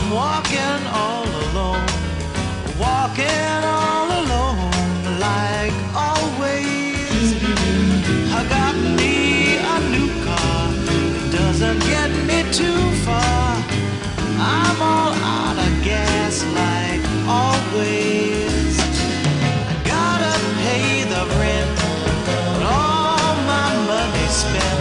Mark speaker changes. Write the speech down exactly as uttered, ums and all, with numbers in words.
Speaker 1: walking all alone, walking all alone like always. I got me a new car, it doesn't get me too far. I'm all out of gas like always. I gotta pay the rent, but all my money's spent.